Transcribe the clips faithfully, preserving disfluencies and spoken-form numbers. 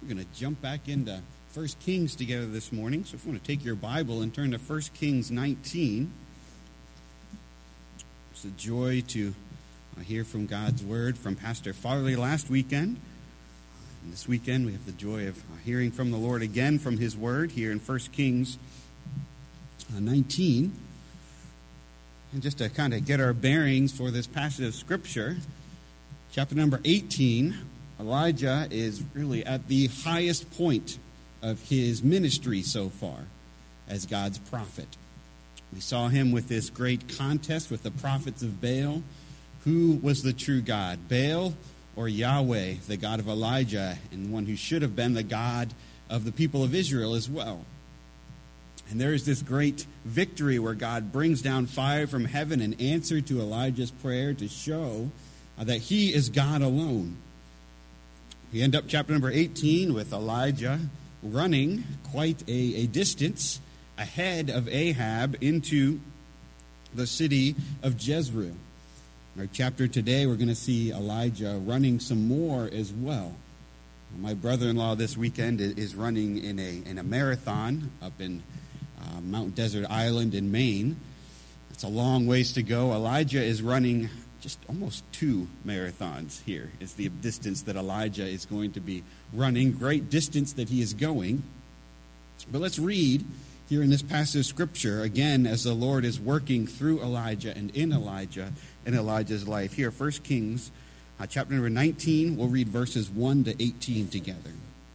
We're going to jump back into First Kings together this morning. So if you want to take your Bible and turn to First Kings nineteen. It's a joy to uh, hear from God's Word from Pastor Farley last weekend. And this weekend we have the joy of uh, hearing from the Lord again from His Word here in First Kings uh, nineteen. And just to kind of get our bearings for this passage of Scripture, chapter number eighteen, Elijah is really at the highest point of his ministry so far as God's prophet. We saw him with this great contest with the prophets of Baal. Who was the true God, Baal or Yahweh, the God of Elijah, and one who should have been the God of the people of Israel as well? And there is this great victory where God brings down fire from heaven in answer to Elijah's prayer to show uh, that he is God alone. We end up chapter number eighteen with Elijah running quite a, a distance ahead of Ahab into the city of Jezreel. In our chapter today, we're going to see Elijah running some more as well. My brother-in-law this weekend is running in a in a marathon up in uh, Mount Desert Island in Maine. It's a long ways to go. Elijah is running just almost two marathons here is the distance that Elijah is going to be running. Great distance that he is going. But let's read here in this passage of Scripture, again, as the Lord is working through Elijah and in Elijah and Elijah's life. Here, First Kings, uh, chapter number nineteen, we'll read verses one to eighteen together.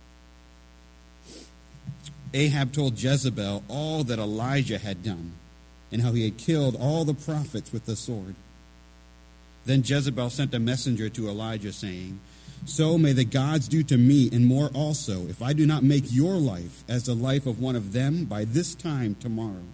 Ahab told Jezebel all that Elijah had done and how he had killed all the prophets with the sword. Then Jezebel sent a messenger to Elijah, saying, "So may the gods do to me and more also, if I do not make your life as the life of one of them by this time tomorrow."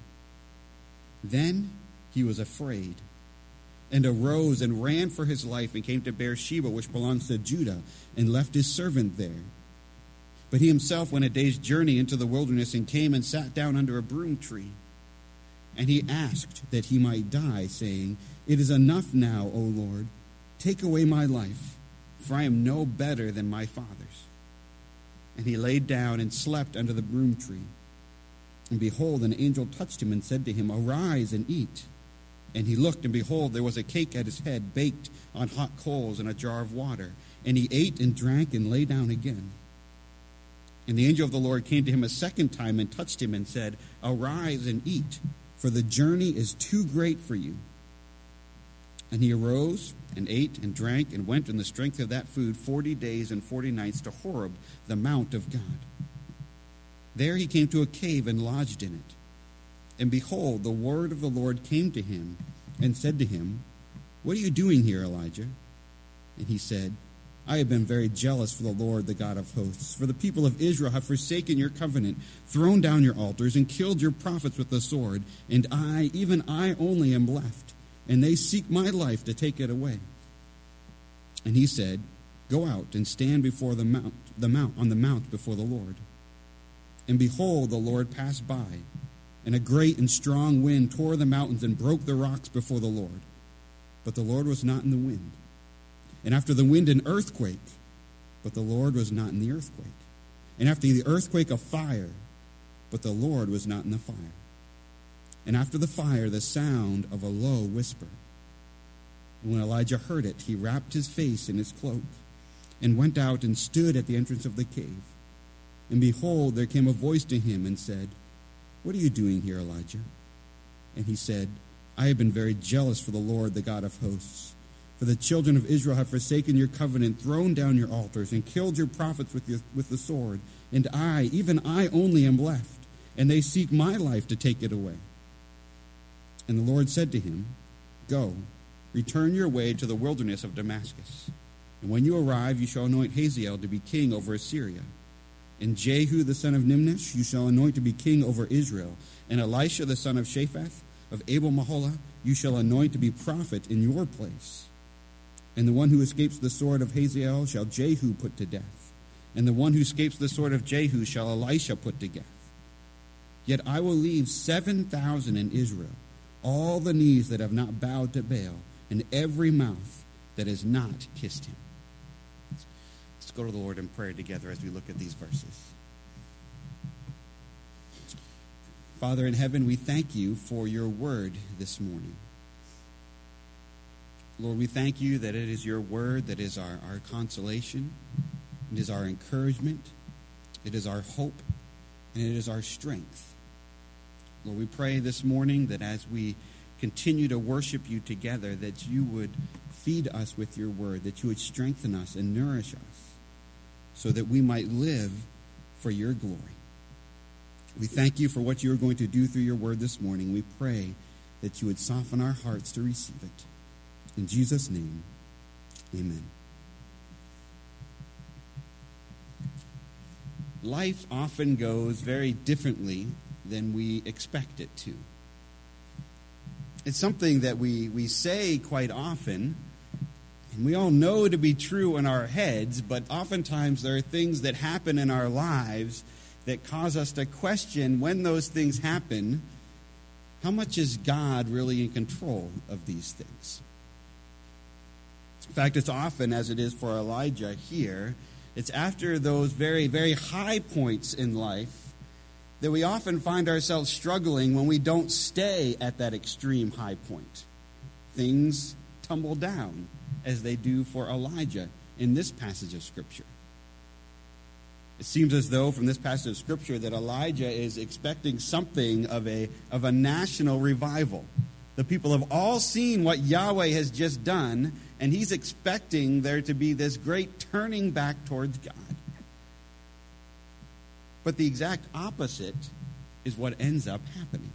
Then he was afraid, and arose and ran for his life, and came to Beersheba, which belongs to Judah, and left his servant there. But he himself went a day's journey into the wilderness, and came and sat down under a broom tree. And he asked that he might die, saying, "It is enough now, O Lord, take away my life, for I am no better than my fathers." And he laid down and slept under the broom tree. And behold, an angel touched him and said to him, "Arise and eat." And he looked, and behold, there was a cake at his head, baked on hot coals, and a jar of water. And he ate and drank and lay down again. And the angel of the Lord came to him a second time and touched him and said, "Arise and eat, for the journey is too great for you." And he arose and ate and drank and went in the strength of that food forty days and forty nights to Horeb, the mount of God. There he came to a cave and lodged in it. And behold, the word of the Lord came to him and said to him, "What are you doing here, Elijah?" And he said, "I have been very jealous for the Lord, the God of hosts. For the people of Israel have forsaken your covenant, thrown down your altars, and killed your prophets with the sword. And I, even I only, am left, and they seek my life to take it away." And he said, "Go out and stand before the mount, the mount on the mount before the Lord." And behold, the Lord passed by, and a great and strong wind tore the mountains and broke the rocks before the Lord. But the Lord was not in the wind. And after the wind, an earthquake, but the Lord was not in the earthquake. And after the earthquake, a fire, but the Lord was not in the fire. And after the fire, the sound of a low whisper. And when Elijah heard it, he wrapped his face in his cloak, and went out and stood at the entrance of the cave. And behold, there came a voice to him and said, "What are you doing here, Elijah?" And he said, "I have been very jealous for the Lord, the God of hosts. For the children of Israel have forsaken your covenant, thrown down your altars, and killed your prophets with, your, with the sword. And I, even I only, am left, and they seek my life to take it away." And the Lord said to him, "Go, return your way to the wilderness of Damascus. And when you arrive, you shall anoint Hazael to be king over Assyria. And Jehu the son of Nimshi you shall anoint to be king over Israel. And Elisha the son of Shaphat of Abel-Maholah you shall anoint to be prophet in your place. And the one who escapes the sword of Hazael shall Jehu put to death. And the one who escapes the sword of Jehu shall Elisha put to death. Yet I will leave seven thousand in Israel, all the knees that have not bowed to Baal, and every mouth that has not kissed him." It's go to the Lord in prayer together as we look at these verses. Father in heaven, we thank you for your word this morning. Lord, we thank you that it is your word that is our, our consolation, it is our encouragement, it is our hope, and it is our strength. Lord, we pray this morning that as we continue to worship you together, that you would feed us with your word, that you would strengthen us and nourish us so that we might live for your glory. We thank you for what you are going to do through your word this morning. We pray that you would soften our hearts to receive it. In Jesus' name, amen. Life often goes very differently than we expect it to. It's something that we, we say quite often, and we all know to be true in our heads, but oftentimes there are things that happen in our lives that cause us to question, when those things happen, how much is God really in control of these things? In fact, it's often, as it is for Elijah here, it's after those very, very high points in life that we often find ourselves struggling when we don't stay at that extreme high point. Things tumble down, as they do for Elijah in this passage of Scripture. It seems as though from this passage of Scripture that Elijah is expecting something of a, of a national revival. The people have all seen what Yahweh has just done, and he's expecting there to be this great turning back towards God. But the exact opposite is what ends up happening.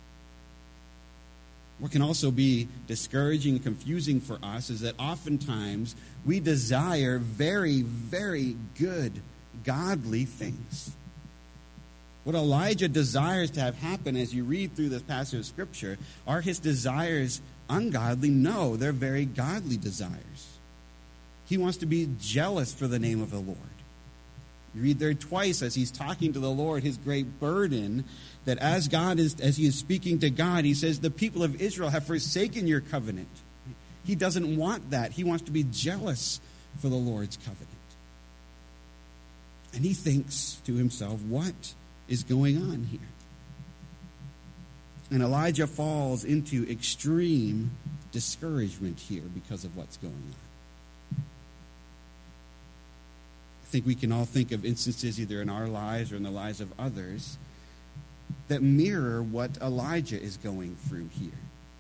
What can also be discouraging and confusing for us is that oftentimes we desire very, very good, godly things. What Elijah desires to have happen as you read through this passage of Scripture, are his desires ungodly? No, they're very godly desires. He wants to be jealous for the name of the Lord. You read there twice as he's talking to the Lord, his great burden, that as God is, as he is speaking to God, he says, the people of Israel have forsaken your covenant. He doesn't want that. He wants to be jealous for the Lord's covenant. And he thinks to himself, what is going on here? And Elijah falls into extreme discouragement here because of what's going on. I think we can all think of instances either in our lives or in the lives of others that mirror what Elijah is going through here.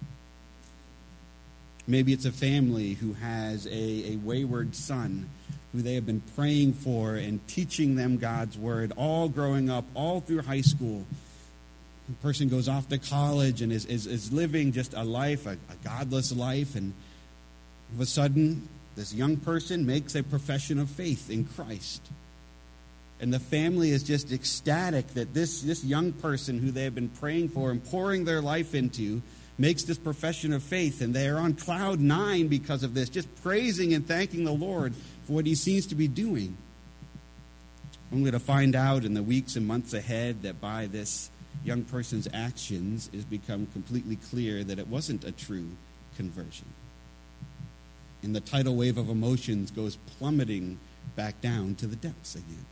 Maybe it's a family who has a, a wayward son who they have been praying for and teaching them God's word all growing up, all through high school. The person goes off to college and is, is, is living just a life, a, a godless life, and all of a sudden, this young person makes a profession of faith in Christ. And the family is just ecstatic that this, this young person who they have been praying for and pouring their life into makes this profession of faith, and they are on cloud nine because of this, just praising and thanking the Lord for what he seems to be doing. Only to find out in the weeks and months ahead that by this young person's actions it's become completely clear that it wasn't a true conversion. And the tidal wave of emotions goes plummeting back down to the depths again.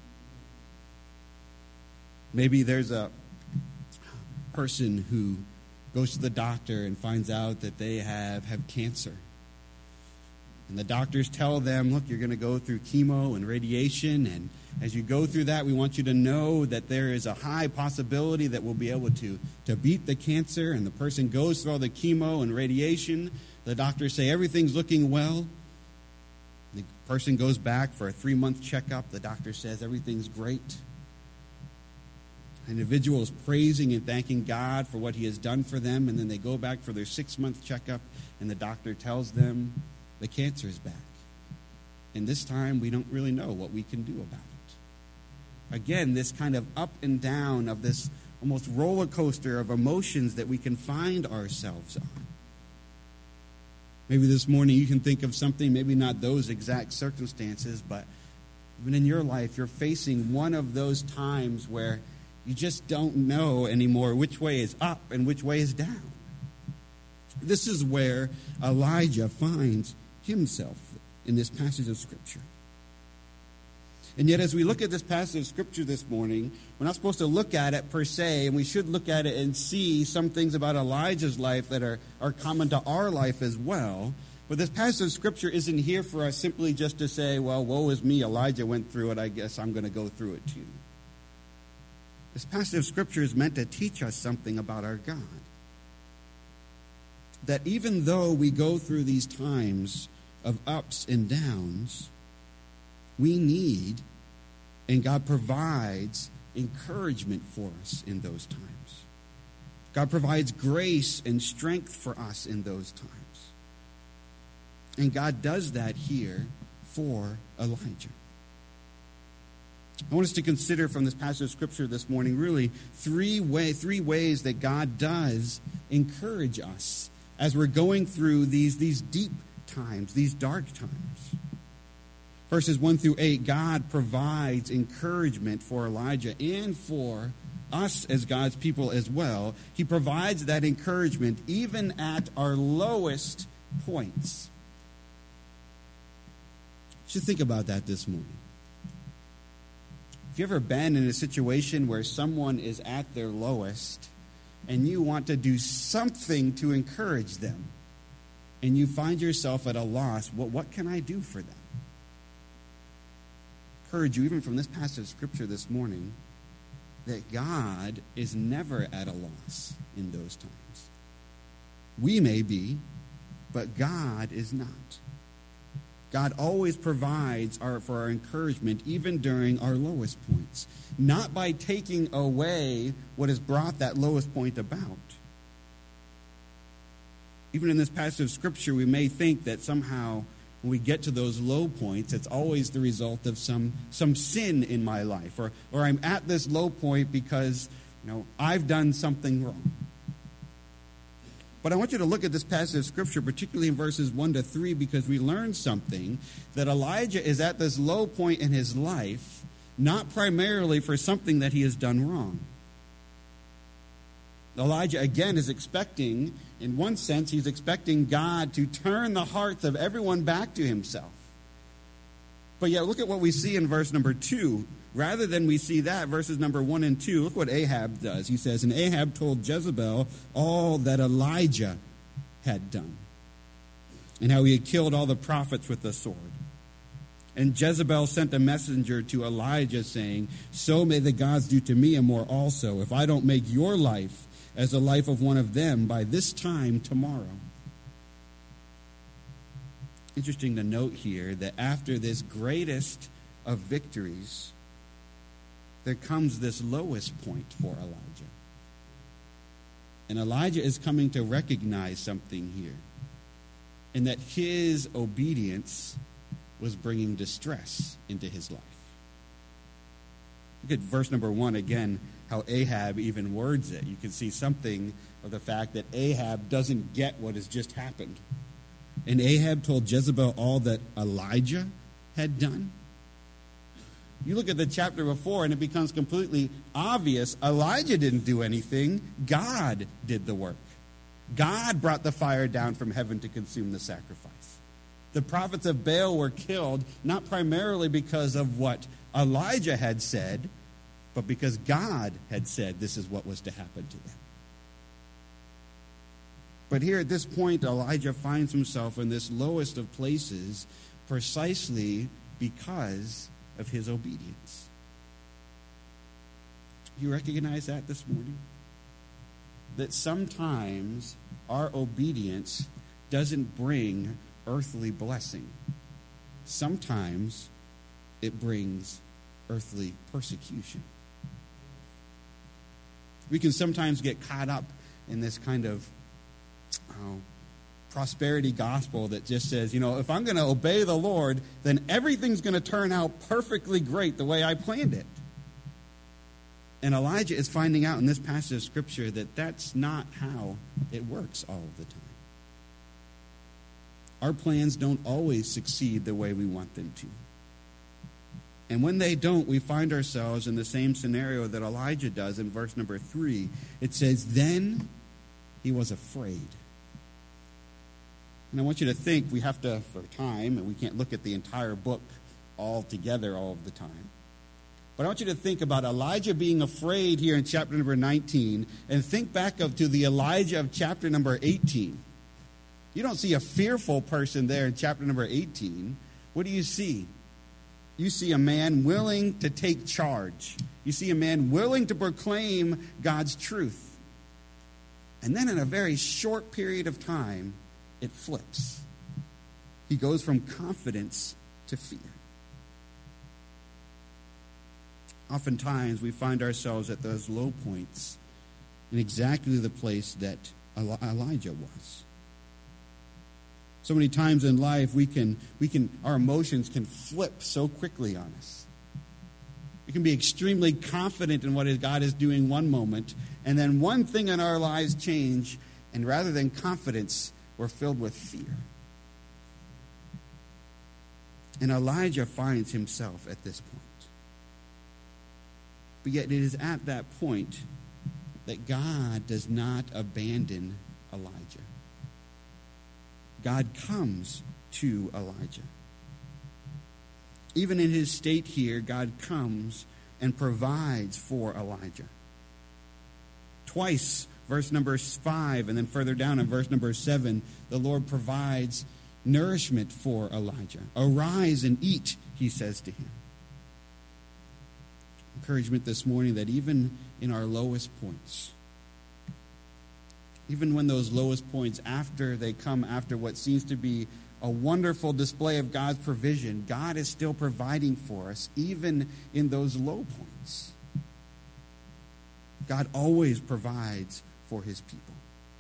Maybe there's a person who goes to the doctor and finds out that they have, have cancer. And the doctors tell them, look, you're going to go through chemo and radiation, and as you go through that, we want you to know that there is a high possibility that we'll be able to, to beat the cancer. And the person goes through all the chemo and radiation. The doctors say everything's looking well. The person goes back for a three-month checkup. The doctor says everything's great. The individual is praising and thanking God for what he has done for them, and then they go back for their six-month checkup, and the doctor tells them the cancer is back. And this time, we don't really know what we can do about it. Again, this kind of up and down of this almost roller coaster of emotions that we can find ourselves on. Maybe this morning you can think of something, maybe not those exact circumstances, but even in your life, you're facing one of those times where you just don't know anymore which way is up and which way is down. This is where Elijah finds himself in this passage of Scripture. And yet as we look at this passage of Scripture this morning, we're not supposed to look at it per se, and we should look at it and see some things about Elijah's life that are, are common to our life as well. But this passage of Scripture isn't here for us simply just to say, well, woe is me, Elijah went through it, I guess I'm going to go through it too. This passage of Scripture is meant to teach us something about our God. That even though we go through these times of ups and downs, we need, and God provides, encouragement for us in those times. God provides grace and strength for us in those times. And God does that here for Elijah. I want us to consider from this passage of Scripture this morning really three way, three ways that God does encourage us as we're going through these, these deep times, these dark times. Verses one through eight, God provides encouragement for Elijah and for us as God's people as well. He provides that encouragement even at our lowest points. You should think about that this morning. Have you ever been in a situation where someone is at their lowest and you want to do something to encourage them, and you find yourself at a loss? Well, what can I do for them? Encourage you, even from this passage of Scripture this morning, that God is never at a loss in those times. We may be, but God is not. God always provides our, for our encouragement, even during our lowest points. Not by taking away what has brought that lowest point about. Even in this passage of Scripture, we may think that somehow when we get to those low points, it's always the result of some, some sin in my life. Or, or I'm at this low point because, you know, I've done something wrong. But I want you to look at this passage of Scripture, particularly in verses one to three, because we learn something, that Elijah is at this low point in his life, not primarily for something that he has done wrong. Elijah, again, is expecting, in one sense, he's expecting God to turn the hearts of everyone back to himself. But yet, look at what we see in verse number two. Rather than we see that, verses number one and two, look what Ahab does. He says, and Ahab told Jezebel all that Elijah had done, and how he had killed all the prophets with the sword. And Jezebel sent a messenger to Elijah, saying, so may the gods do to me and more also, if I don't make your life as the life of one of them by this time tomorrow. Interesting to note here that after this greatest of victories, there comes this lowest point for Elijah. And Elijah is coming to recognize something here, and that his obedience was bringing distress into his life. Look at verse number one again, how Ahab even words it. You can see something of the fact that Ahab doesn't get what has just happened. And Ahab told Jezebel all that Elijah had done. You look at the chapter before, and it becomes completely obvious Elijah didn't do anything. God did the work. God brought the fire down from heaven to consume the sacrifice. The prophets of Baal were killed not primarily because of what Elijah had said, but because God had said this is what was to happen to them. But here at this point, Elijah finds himself in this lowest of places precisely because of his obedience. You recognize that this morning? That sometimes our obedience doesn't bring earthly blessing. Sometimes it brings earthly persecution. We can sometimes get caught up in this kind of oh, prosperity gospel that just says, you know, if I'm going to obey the Lord, then everything's going to turn out perfectly great the way I planned it. And Elijah is finding out in this passage of Scripture that that's not how it works all of the time. Our plans don't always succeed the way we want them to. And when they don't, we find ourselves in the same scenario that Elijah does in verse number three. It says, then he was afraid. And I want you to think, we have to, for time, and we can't look at the entire book all together all of the time. But I want you to think about Elijah being afraid here in chapter number nineteen, and think back up to the Elijah of chapter number eighteen. You don't see a fearful person there in chapter number eighteen. What do you see? You see a man willing to take charge. You see a man willing to proclaim God's truth. And then in a very short period of time, it flips. He goes from confidence to fear. Oftentimes, we find ourselves at those low points in exactly the place that Elijah was. So many times in life, we can, we can, our emotions can flip so quickly on us. We can be extremely confident in what God is doing one moment, and then one thing in our lives change, and rather than confidence, we're filled with fear. And Elijah finds himself at this point. But yet it is at that point that God does not abandon Elijah. God comes to Elijah. Even in his state here, God comes and provides for Elijah. Twice, verse number five, and then further down in verse number seven, the Lord provides nourishment for Elijah. Arise and eat, he says to him. Encouragement this morning that even in our lowest points, even when those lowest points, after they come after what seems to be a wonderful display of God's provision, God is still providing for us, even in those low points. God always provides for his people.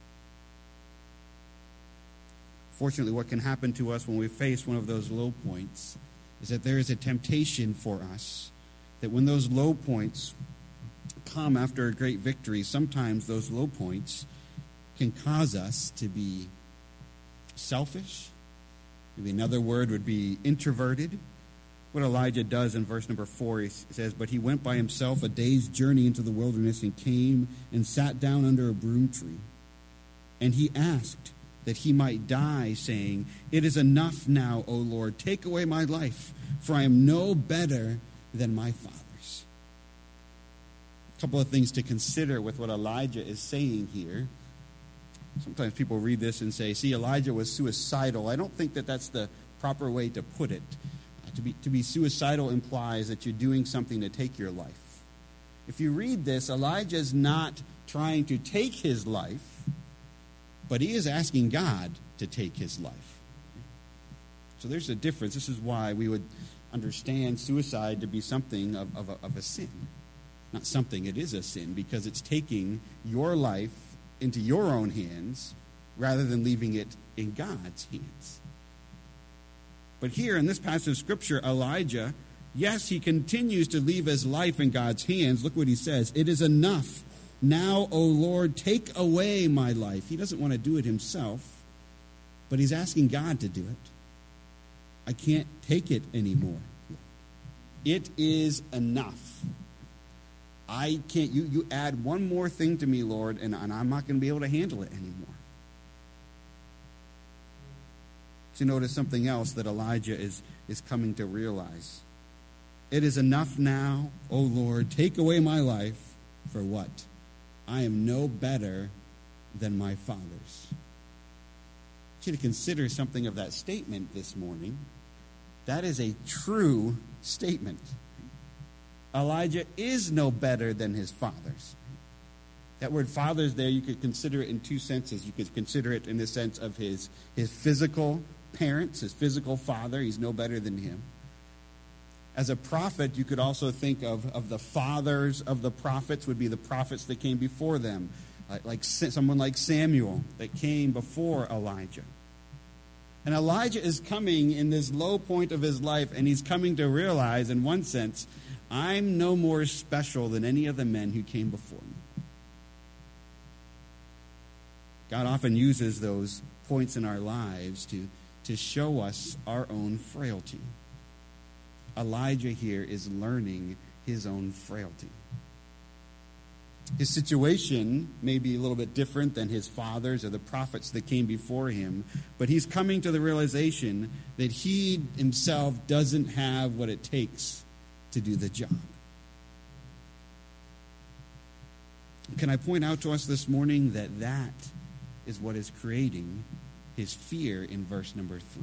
Fortunately, what can happen to us when we face one of those low points is that there is a temptation for us that when those low points come after a great victory, sometimes those low points can cause us to be selfish. Maybe another word would be introverted. What Elijah does in verse number four, he says, "But he went by himself a day's journey into the wilderness and came and sat down under a broom tree. And he asked that he might die, saying, 'It is enough now, O Lord, take away my life, for I am no better than my fathers.'" A couple of things to consider with what Elijah is saying here. Sometimes people read this and say, see, Elijah was suicidal. I don't think that that's the proper way to put it. Uh, to be, to be suicidal implies that you're doing something to take your life. If you read this, Elijah is not trying to take his life, but he is asking God to take his life. So there's a difference. This is why we would understand suicide to be something of, of, a, of a sin. Not something, it is a sin, because it's taking your life into your own hands rather than leaving it in God's hands. But here in this passage of Scripture, Elijah, yes, he continues to leave his life in God's hands. Look what he says. "It is enough. Now, O Lord, take away my life." He doesn't want to do it himself, but he's asking God to do it. I can't take it anymore. It is enough. I can't, you, you add one more thing to me, Lord, and, and I'm not going to be able to handle it anymore. So notice something else that Elijah is, is coming to realize. It is enough now, O Lord, take away my life, for what? I am no better than my fathers. I want you to consider something of that statement this morning. That is a true statement. Elijah is no better than his fathers. That word fathers there, you could consider it in two senses. You could consider it in the sense of his, his physical parents, his physical father. He's no better than him. As a prophet, you could also think of, of the fathers of the prophets would be the prophets that came before them, like, like someone like Samuel that came before Elijah. And Elijah is coming in this low point of his life, and he's coming to realize, in one sense, I'm no more special than any of the men who came before me. God often uses those points in our lives to, to show us our own frailty. Elijah here is learning his own frailty. His situation may be a little bit different than his fathers or the prophets that came before him, but he's coming to the realization that he himself doesn't have what it takes to do the job. Can I point out to us this morning that that is what is creating his fear in verse number three.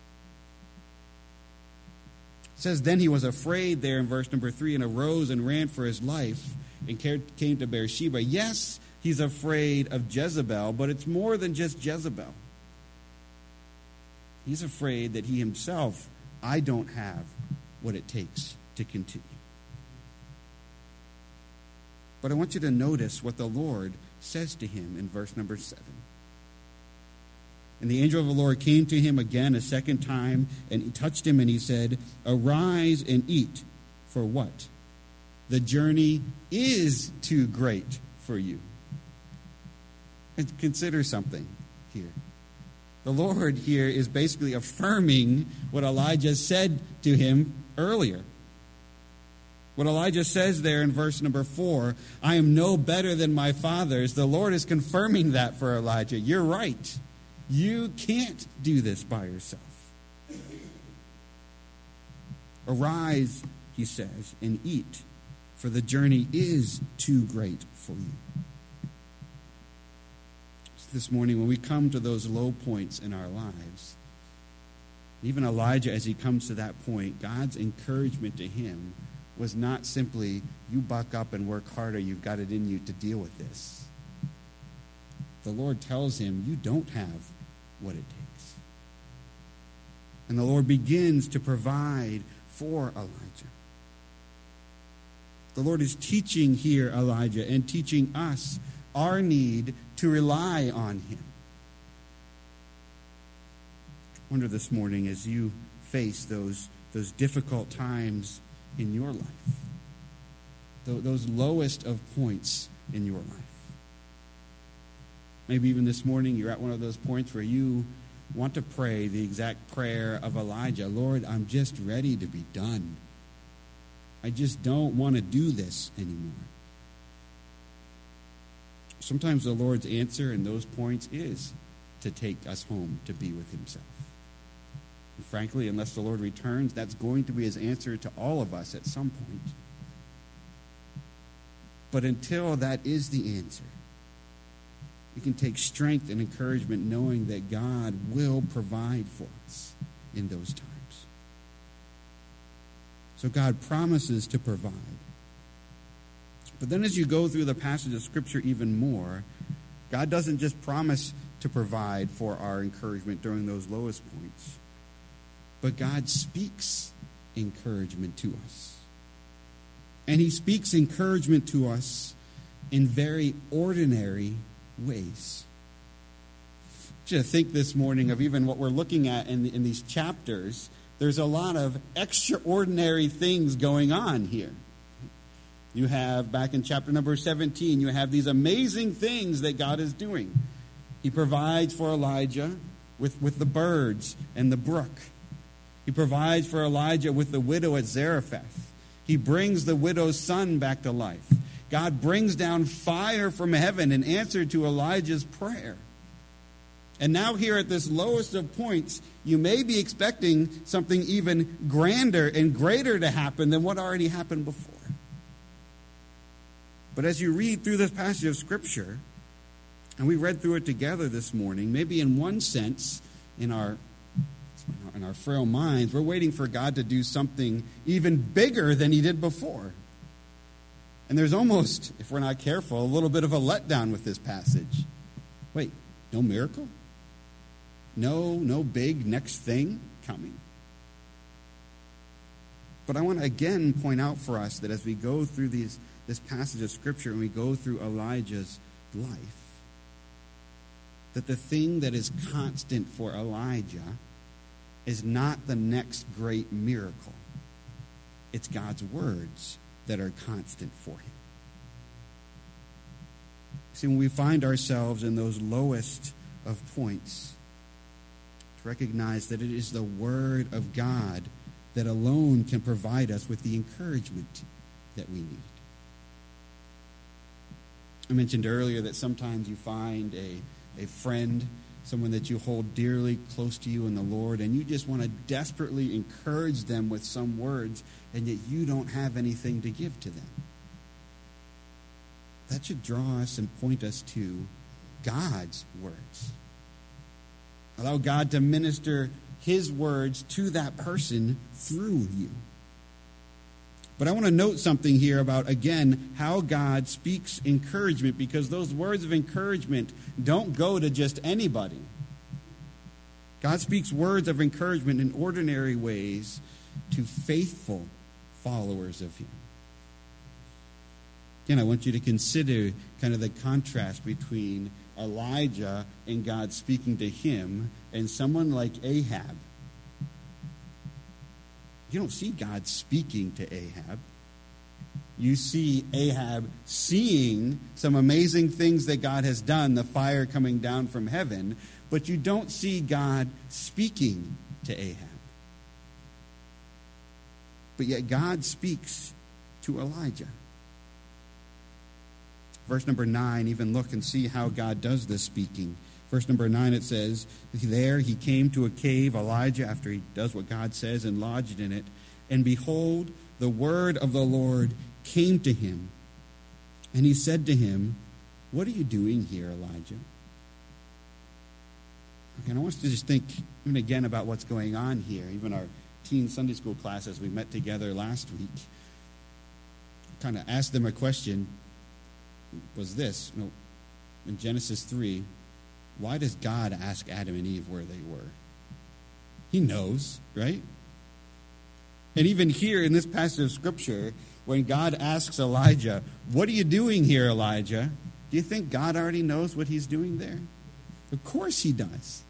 It says, then he was afraid there in verse number three and arose and ran for his life and came to Beersheba. Yes, he's afraid of Jezebel, but it's more than just Jezebel. He's afraid that he himself, I don't have what it takes to continue. But I want you to notice what the Lord says to him in verse number seven. And the angel of the Lord came to him again a second time, and he touched him, and he said, arise and eat, for what? The journey is too great for you. And consider something here. The Lord here is basically affirming what Elijah said to him earlier. What Elijah says there in verse number four, I am no better than my fathers. The Lord is confirming that for Elijah. You're right. You can't do this by yourself. Arise, he says, and eat, for the journey is too great for you. So this morning, when we come to those low points in our lives, even Elijah, as he comes to that point, God's encouragement to him was not simply, you buck up and work harder, you've got it in you to deal with this. The Lord tells him, you don't have what it takes. And the Lord begins to provide for Elijah. The Lord is teaching here Elijah and teaching us our need to rely on him. I wonder this morning, as you face those, those difficult times in your life, those lowest of points in your life. Maybe even this morning you're at one of those points where you want to pray the exact prayer of Elijah. Lord, I'm just ready to be done. I just don't want to do this anymore. Sometimes the Lord's answer in those points is to take us home to be with himself. And frankly, unless the Lord returns, that's going to be his answer to all of us at some point. But until that is the answer, we can take strength and encouragement knowing that God will provide for us in those times. So God promises to provide. But then as you go through the passage of Scripture even more, God doesn't just promise to provide for our encouragement during those lowest points, but God speaks encouragement to us. And he speaks encouragement to us in very ordinary ways. I want you to think this morning of even what we're looking at in, the, in these chapters. There's a lot of extraordinary things going on here. You have, back in chapter number seventeen, you have these amazing things that God is doing. He provides for Elijah with, with the birds and the brook. He provides for Elijah with the widow at Zarephath. He brings the widow's son back to life. God brings down fire from heaven in answer to Elijah's prayer. And now here at this lowest of points, you may be expecting something even grander and greater to happen than what already happened before. But as you read through this passage of Scripture, and we read through it together this morning, maybe in one sense, in our in our frail minds, we're waiting for God to do something even bigger than he did before. And there's almost, if we're not careful, a little bit of a letdown with this passage. Wait, no miracle? No, no big next thing coming? But I want to again point out for us that as we go through these, this passage of Scripture and we go through Elijah's life, that the thing that is constant for Elijah is not the next great miracle. It's God's words that are constant for him. See, when we find ourselves in those lowest of points, to recognize that it is the Word of God that alone can provide us with the encouragement that we need. I mentioned earlier that sometimes you find a, a friend, someone that you hold dearly close to you in the Lord, and you just want to desperately encourage them with some words, and yet you don't have anything to give to them. That should draw us and point us to God's words. Allow God to minister his words to that person through you. But I want to note something here about, again, how God speaks encouragement, because those words of encouragement don't go to just anybody. God speaks words of encouragement in ordinary ways to faithful followers of him. Again, I want you to consider kind of the contrast between Elijah and God speaking to him and someone like Ahab. You don't see God speaking to Ahab. You see Ahab seeing some amazing things that God has done, the fire coming down from heaven, but you don't see God speaking to Ahab. But yet God speaks to Elijah. Verse number nine, even look and see how God does this speaking. Verse number nine, it says, there he came to a cave, Elijah, after he does what God says, and lodged in it. And behold, the word of the Lord came to him. And he said to him, what are you doing here, Elijah? And I want us to just think even again about what's going on here. Even our teen Sunday school class, as we met together last week, kind of asked them a question, was this, you know, in Genesis three, why does God ask Adam and Eve where they were? He knows, right? And even here in this passage of Scripture, when God asks Elijah, what are you doing here, Elijah? Do you think God already knows what he's doing there? Of course he does.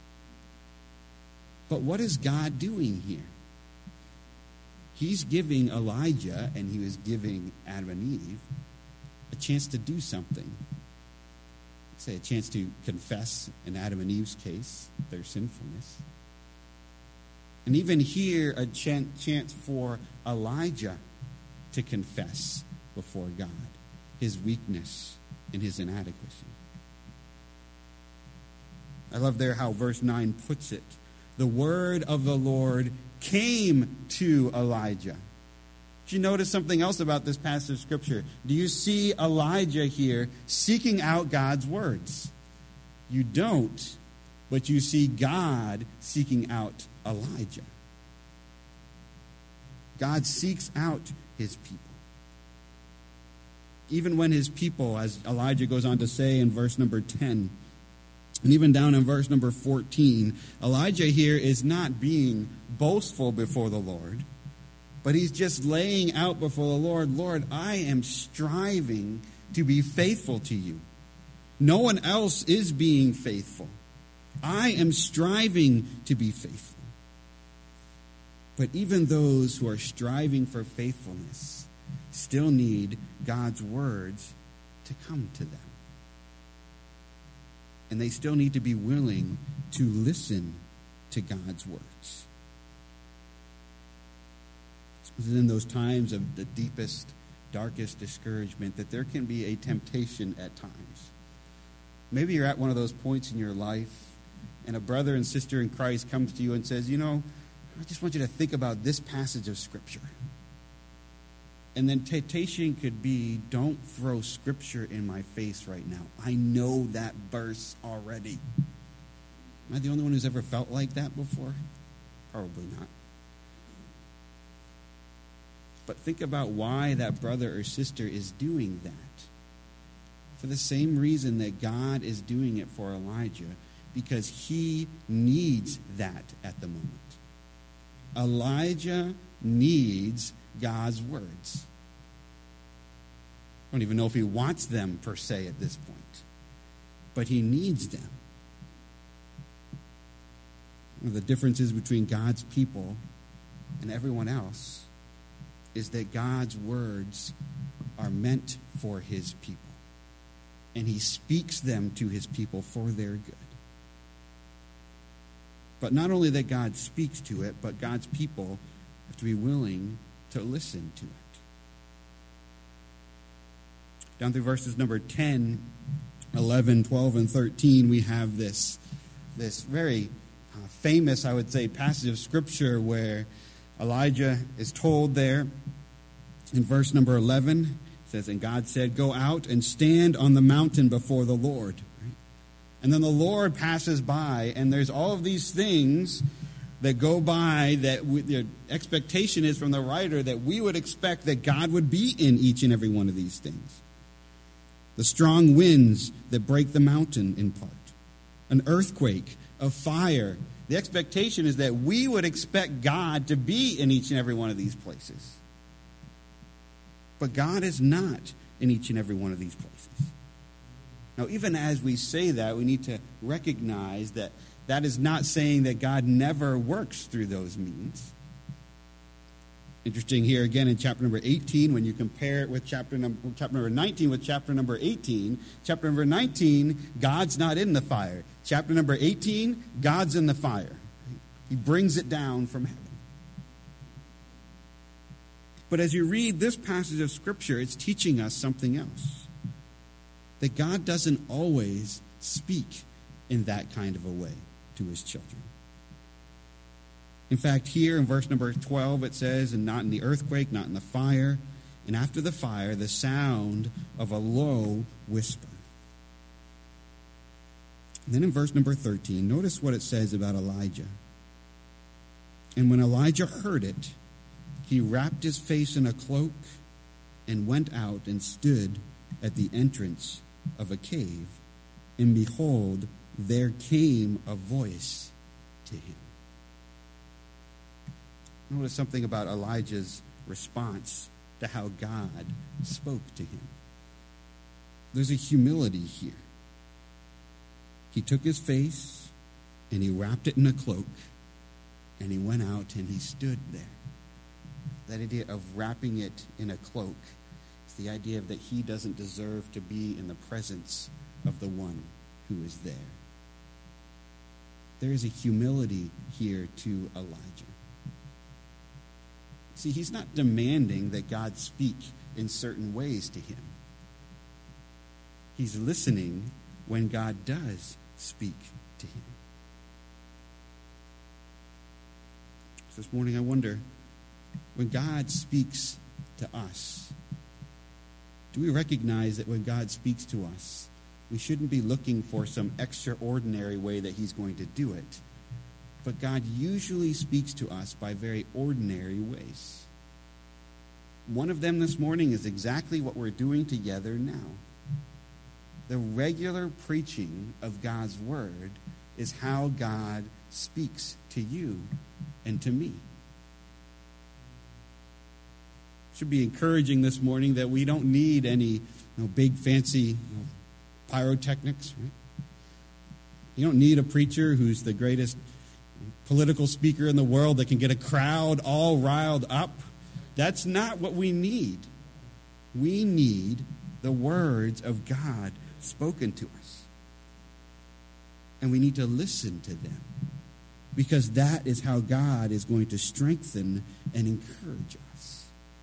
But what is God doing here? He's giving Elijah, and he was giving Adam and Eve, a chance to do something. Say a chance to confess, in Adam and Eve's case, their sinfulness. And even here, a chance for Elijah to confess before God his weakness and his inadequacy. I love there how verse nine puts it. The word of the Lord came to Elijah. Did you notice something else about this passage of Scripture? Do you see Elijah here seeking out God's words? You don't, but you see God seeking out Elijah. God seeks out his people. Even when his people, as Elijah goes on to say in verse number ten, and even down in verse number fourteen, Elijah here is not being boastful before the Lord, but he's just laying out before the Lord, Lord, I am striving to be faithful to you. No one else is being faithful. I am striving to be faithful. But even those who are striving for faithfulness still need God's words to come to them. And they still need to be willing to listen to God's words. It's in those times of the deepest, darkest discouragement that there can be a temptation at times. Maybe you're at one of those points in your life, and a brother and sister in Christ comes to you and says, you know, I just want you to think about this passage of Scripture. And then temptation could be, don't throw Scripture in my face right now. I know that verse already. Am I the only one who's ever felt like that before? Probably not. But think about why that brother or sister is doing that. For the same reason that God is doing it for Elijah, because he needs that at the moment. Elijah needs God's words. I don't even know if he wants them per se at this point, but he needs them. One of the differences between God's people and everyone else is that God's words are meant for his people, and he speaks them to his people for their good. But not only that God speaks to it, but God's people have to be willing to listen to it. down through verses number ten, eleven, twelve, and thirteen, we have this, this very uh, famous, I would say, passage of Scripture where Elijah is told there in verse number eleven, it says, and God said, go out and stand on the mountain before the Lord. Right? And then the Lord passes by, and there's all of these things that go by that we, the expectation is from the writer that we would expect that God would be in each and every one of these things. The strong winds that break the mountain in part, an earthquake, a fire. The expectation is that we would expect God to be in each and every one of these places. But God is not in each and every one of these places. Now, even as we say that, we need to recognize that that is not saying that God never works through those means. Interesting here again in chapter number eighteen, when you compare it with chapter number, chapter number nineteen with chapter number eighteen. Chapter number nineteen, God's not in the fire. Chapter number eighteen, God's in the fire. He brings it down from heaven. But as you read this passage of Scripture, it's teaching us something else. That God doesn't always speak in that kind of a way to his children. In fact, here in verse number twelve, it says, and not in the earthquake, not in the fire, and after the fire, the sound of a low whisper. And then in verse number thirteen, notice what it says about Elijah. And when Elijah heard it, he wrapped his face in a cloak and went out and stood at the entrance of a cave. And behold, there came a voice to him. Notice something about Elijah's response to how God spoke to him. There's a humility here. He took his face and he wrapped it in a cloak and he went out and he stood there. That idea of wrapping it in a cloak is the idea of that he doesn't deserve to be in the presence of the one who is there. There is a humility here to Elijah. See, he's not demanding that God speak in certain ways to him. He's listening when God does speak to him. So this morning I wonder, when God speaks to us, do we recognize that when God speaks to us, we shouldn't be looking for some extraordinary way that he's going to do it? But God usually speaks to us by very ordinary ways. One of them this morning is exactly what we're doing together now. The regular preaching of God's word is how God speaks to you and to me. Should be encouraging this morning that we don't need any you know, big fancy you know, pyrotechnics. Right? You don't need a preacher who's the greatest political speaker in the world that can get a crowd all riled up. That's not what we need. We need the words of God spoken to us. And we need to listen to them, because that is how God is going to strengthen and encourage us.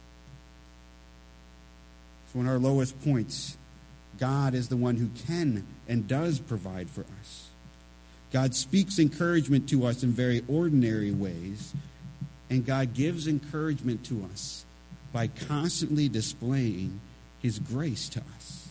So in our lowest points, God is the one who can and does provide for us. God speaks encouragement to us in very ordinary ways, and God gives encouragement to us by constantly displaying his grace to us.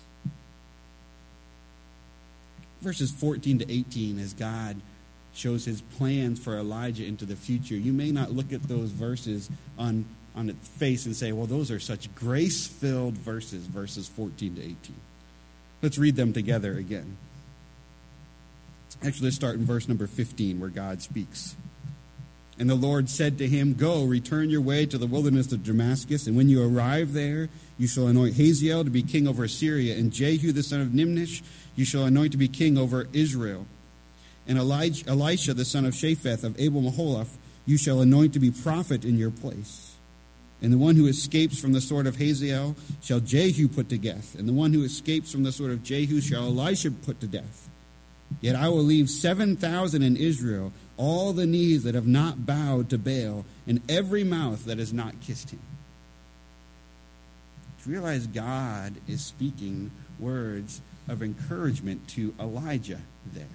Verses fourteen to eighteen, as God shows his plans for Elijah into the future, you may not look at those verses on, on its face and say, well, those are such grace-filled verses, verses fourteen to eighteen. Let's read them together again. Actually, let's start in verse number fifteen, where God speaks. And the Lord said to him, go, return your way to the wilderness of Damascus, and when you arrive there, you shall anoint Hazael to be king over Syria, and Jehu the son of Nimnish you shall anoint to be king over Israel. And Elijah, Elisha the son of Shaphat of Abel-Maholath you shall anoint to be prophet in your place. And the one who escapes from the sword of Hazael shall Jehu put to death, and the one who escapes from the sword of Jehu shall Elisha put to death. Yet I will leave seven thousand in Israel, all the knees that have not bowed to Baal, and every mouth that has not kissed him. you realize God is speaking words of encouragement to Elijah there.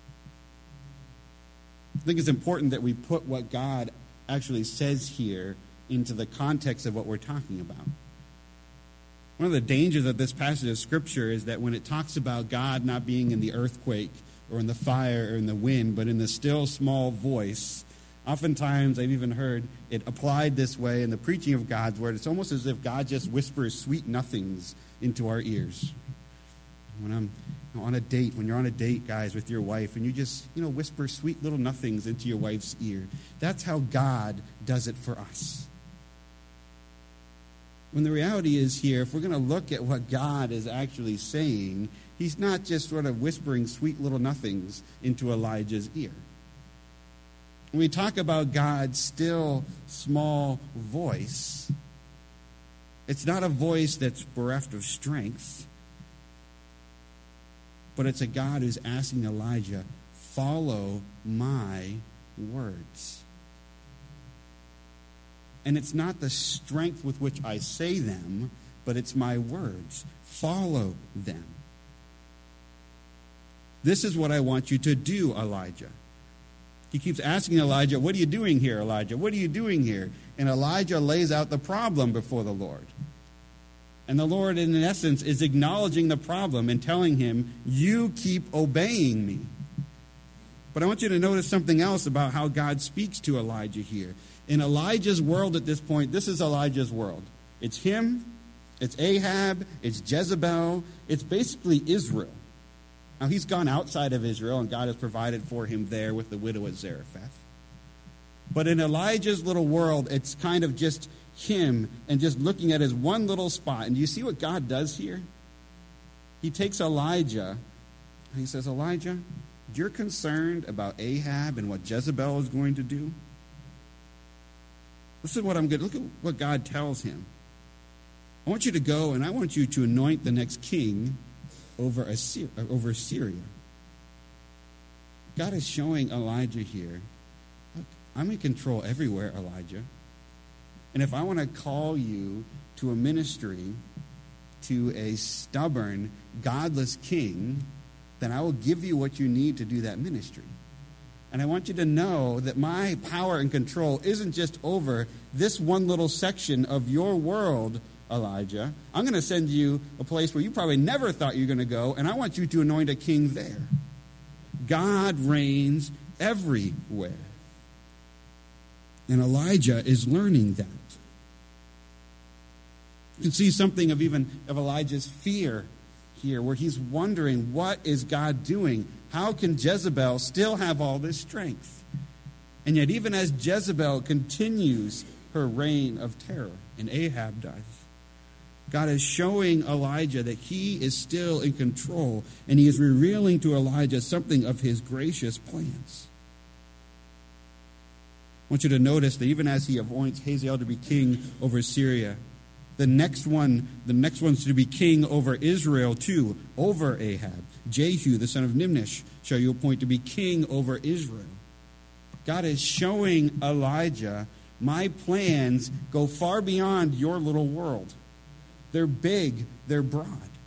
I think it's important that we put what God actually says here into the context of what we're talking about. One of the dangers of this passage of Scripture is that when it talks about God not being in the earthquake or in the fire or in the wind, but in the still small voice, oftentimes I've even heard it applied this way in the preaching of God's word. It's almost as if God just whispers sweet nothings into our ears. When I'm on a date, when you're on a date, guys, with your wife, and you just, you know, whisper sweet little nothings into your wife's ear. That's how God does it for us. When the reality is here, if we're going to look at what God is actually saying, he's not just sort of whispering sweet little nothings into Elijah's ear. When we talk about God's still small voice, it's not a voice that's bereft of strength, but it's a God who's asking Elijah, follow my words. And it's not the strength with which I say them, but it's my words. Follow them. This is what I want you to do, Elijah. He keeps asking Elijah, what are you doing here, Elijah? What are you doing here? And Elijah lays out the problem before the Lord. And the Lord, in essence, is acknowledging the problem and telling him, you keep obeying me. But I want you to notice something else about how God speaks to Elijah here. In Elijah's world at this point, this is Elijah's world. It's him, it's Ahab, it's Jezebel, it's basically Israel. Now, he's gone outside of Israel, and God has provided for him there with the widow at Zarephath. But in Elijah's little world, it's kind of just him and just looking at his one little spot. And do you see what God does here? He takes Elijah, and he says, Elijah, you're concerned about Ahab and what Jezebel is going to do? Listen to what I'm going to look at what God tells him. I want you to go and I want you to anoint the next king over Assyria, over Syria. God is showing Elijah here, look, I'm in control everywhere, Elijah. And if I want to call you to a ministry, to a stubborn, godless king, then I will give you what you need to do that ministry. And I want you to know that my power and control isn't just over this one little section of your world, Elijah. I'm going to send you a place where you probably never thought you were going to go, and I want you to anoint a king there. God reigns everywhere. And Elijah is learning that. You can see something of even of Elijah's fear here, where he's wondering, what is God doing? How can Jezebel still have all this strength? And yet, even as Jezebel continues her reign of terror, and Ahab does, God is showing Elijah that he is still in control, and he is revealing to Elijah something of his gracious plans. I want you to notice that even as he appoints Hazael to be king over Syria, the next one, the next one's to be king over Israel too, over Ahab. Jehu, the son of Nimshi, shall you appoint to be king over Israel. God is showing Elijah, my plans go far beyond your little world. They're big, they're broad.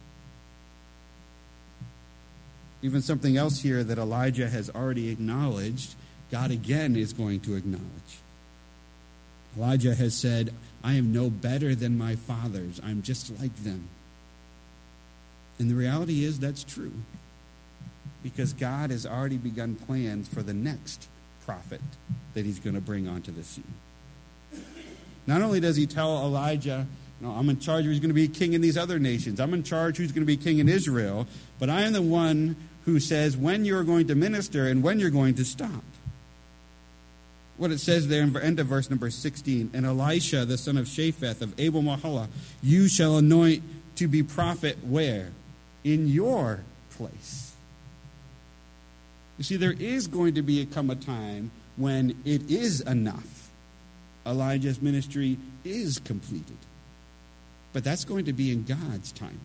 Even something else here that Elijah has already acknowledged, God again is going to acknowledge. Elijah has said, I am no better than my fathers. I'm just like them. And the reality is that's true. Because God has already begun plans for the next prophet that he's going to bring onto the scene. Not only does he tell Elijah, no, I'm in charge who's going to be king in these other nations. I'm in charge who's going to be king in Israel. But I am the one who says when you're going to minister and when you're going to stop. What it says there in the end of verse number sixteen, and Elisha, the son of Shaphat of Abel Mahalah, you shall anoint to be prophet where? In your place. You see, there is going to be come a time when it is enough. Elijah's ministry is completed. But that's going to be in God's timing.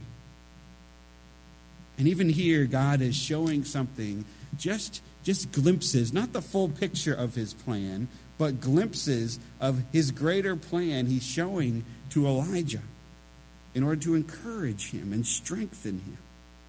And even here, God is showing something, just, just glimpses, not the full picture of his plan, but glimpses of his greater plan he's showing to Elijah. in order to encourage him and strengthen him.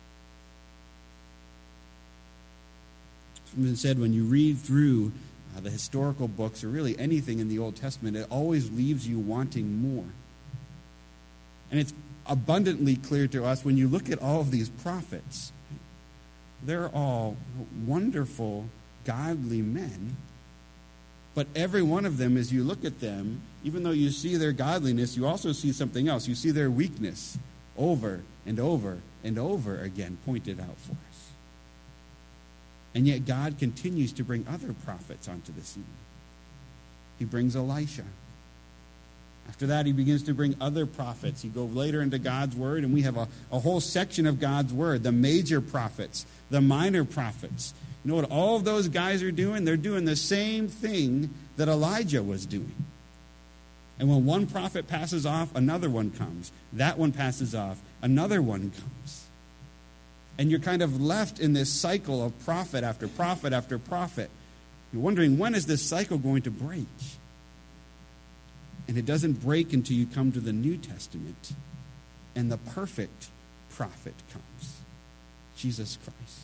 It's been said, when you read through uh, the historical books, or really anything in the Old Testament, it always leaves you wanting more. And it's abundantly clear to us when you look at all of these prophets. They're all wonderful, godly men. But every one of them, as you look at them, even though you see their godliness, you also see something else. You see their weakness over and over and over again pointed out for us. And yet God continues to bring other prophets onto the scene. He brings Elisha. After that, he begins to bring other prophets. You go later into God's word, and we have a, a whole section of God's word, the major prophets, the minor prophets. You know what all of those guys are doing? They're doing the same thing that Elijah was doing. And when one prophet passes off, another one comes. That one passes off, another one comes. And you're kind of left in this cycle of prophet after prophet after prophet. You're wondering, when is this cycle going to break? And it doesn't break until you come to the New Testament, and the perfect prophet comes, Jesus Christ.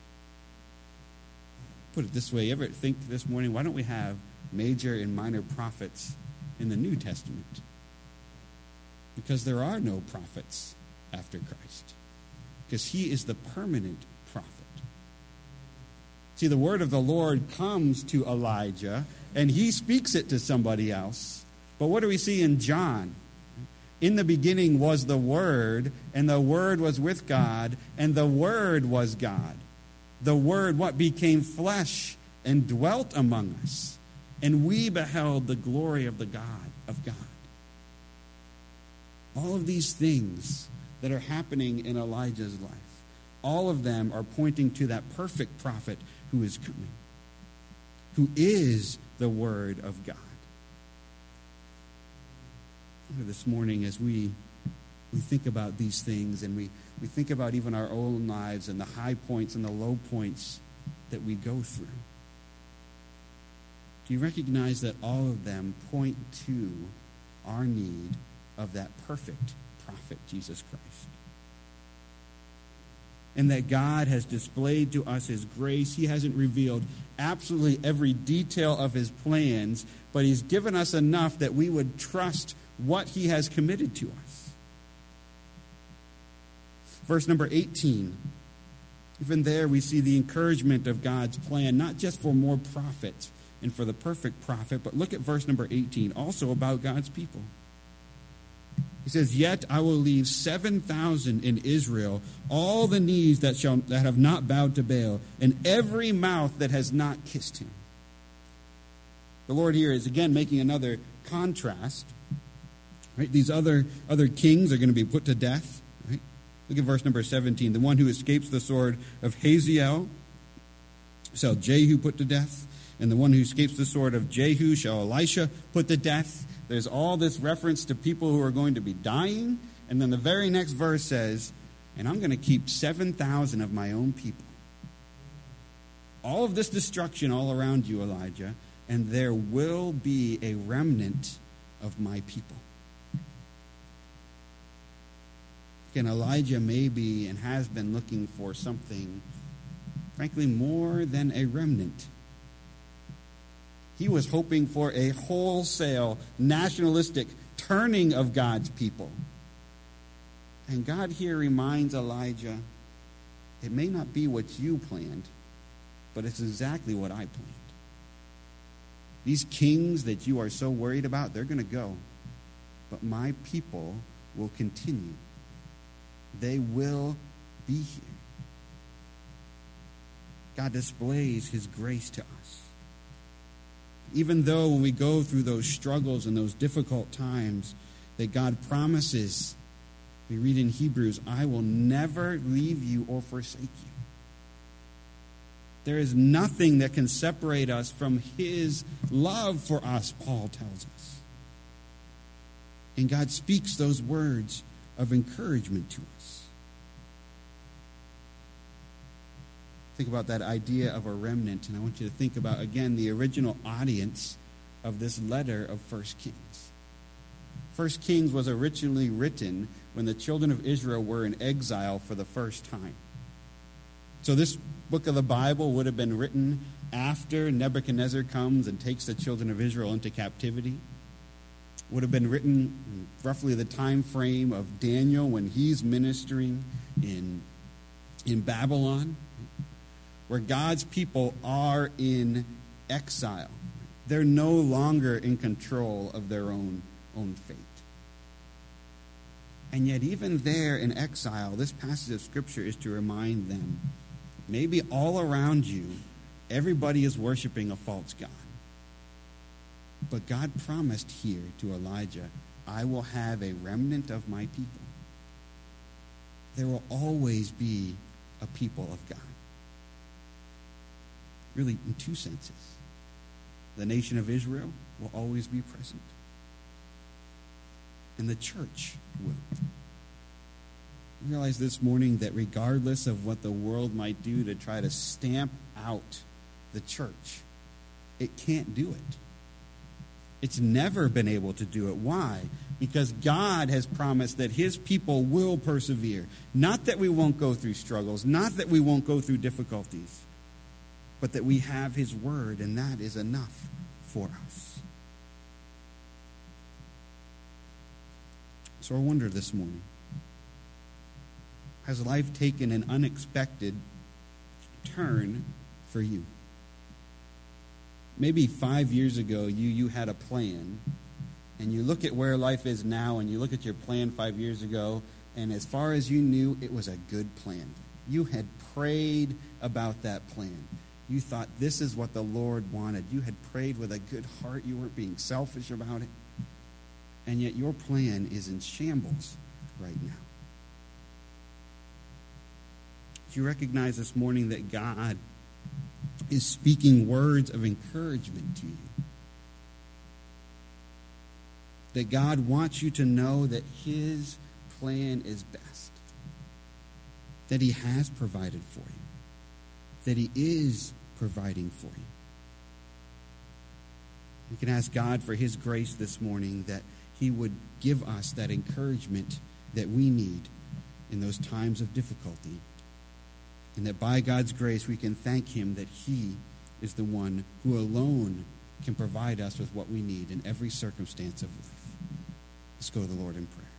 Put it this way, you ever think this morning, why don't we have major and minor prophets in the New Testament? Because there are no prophets after Christ. Because he is the permanent prophet. See, the word of the Lord comes to Elijah, and he speaks it to somebody else. But what do we see in John? In the beginning was the Word, and the Word was with God, and the Word was God. The Word, what, became flesh and dwelt among us, and we beheld the glory of the God of God. All of these things that are happening in Elijah's life, all of them are pointing to that perfect prophet who is coming, who is the Word of God. This morning, as we we think about these things, and we, we think about even our own lives and the high points and the low points that we go through, do you recognize that all of them point to our need of that perfect prophet, Jesus Christ? And that God has displayed to us his grace. He hasn't revealed absolutely every detail of his plans, but he's given us enough that we would trust what he has committed to us. Verse number eighteen. Even there we see the encouragement of God's plan, not just for more prophets and for the perfect prophet, but look at verse number eighteen, also about God's people. He says, "Yet I will leave seven thousand in Israel, all the knees that shall that have not bowed to Baal, and every mouth that has not kissed him." The Lord here is again making another contrast. Right? These other, other kings are going to be put to death. Right? Look at verse number seventeen. The one who escapes the sword of Hazael shall Jehu put to death, and the one who escapes the sword of Jehu shall Elisha put to death. There's all this reference to people who are going to be dying, and then the very next verse says, "And I'm going to keep seven thousand of my own people." All of this destruction all around you, Elijah, and there will be a remnant of my people. Again, Elijah may be and has been looking for something, frankly, more than a remnant. He was hoping for a wholesale, nationalistic turning of God's people. And God here reminds Elijah, it may not be what you planned, but it's exactly what I planned. These kings that you are so worried about, they're going to go. But my people will continue. They will be here. God displays his grace to us. Even though when we go through those struggles and those difficult times, that God promises, we read in Hebrews, "I will never leave you or forsake you." There is nothing that can separate us from his love for us, Paul tells us. And God speaks those words of encouragement to us. Think about that idea of a remnant, and I want you to think about, again, the original audience of this letter of First Kings. First Kings was originally written when the children of Israel were in exile for the first time. So this book of the Bible would have been written after Nebuchadnezzar comes and takes the children of Israel into captivity. Would have been written in roughly the time frame of Daniel when he's ministering in, in Babylon, where God's people are in exile. They're no longer in control of their own, own fate. And yet even there in exile, this passage of Scripture is to remind them, maybe all around you, everybody is worshiping a false god. But God promised here to Elijah, I will have a remnant of my people. There will always be a people of God. Really, in two senses. The nation of Israel will always be present. And the church will. I realize this morning that regardless of what the world might do to try to stamp out the church, it can't do it. It's never been able to do it. Why? Because God has promised that his people will persevere. Not that we won't go through struggles, not that we won't go through difficulties, but that we have his word, and that is enough for us. So I wonder this morning, has life taken an unexpected turn for you? Maybe five years ago, you, you had a plan, and you look at where life is now, and you look at your plan five years ago, and as far as you knew, it was a good plan. You had prayed about that plan. You thought this is what the Lord wanted. You had prayed with a good heart. You weren't being selfish about it. And yet your plan is in shambles right now. Do you recognize this morning that God is speaking words of encouragement to you? That God wants you to know that his plan is best. That he has provided for you. That he is providing for you. We can ask God for his grace this morning, that he would give us that encouragement that we need in those times of difficulty. And that by God's grace we can thank him that he is the one who alone can provide us with what we need in every circumstance of life. Let's go to the Lord in prayer.